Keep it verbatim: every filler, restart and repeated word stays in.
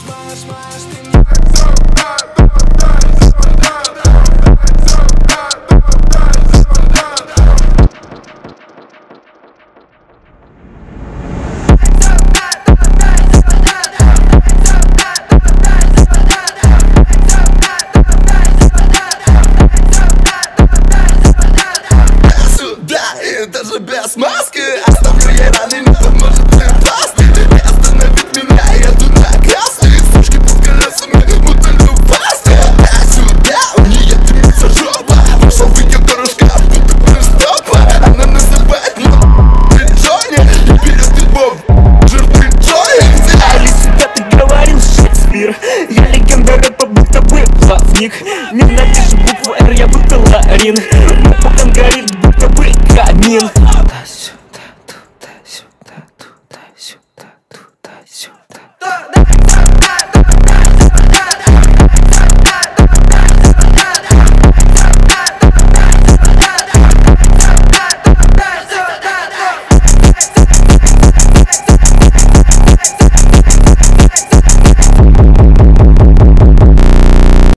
Даже без маски оставлю ей раны, не поможет мне пасты. Не остановит меня, еду на красный. Сучки под колесами, будто любасты. А сюда у нее дымится жопа. Вышел в ее дорожка, будто пристопа. Она называет меня Джонни и берет любовь жертвы Джонни. Али, сюда ты говорил Шекспир. Я легенда рэпа, будто бы плавник. Ненавижу букву Р, я будто Ларин.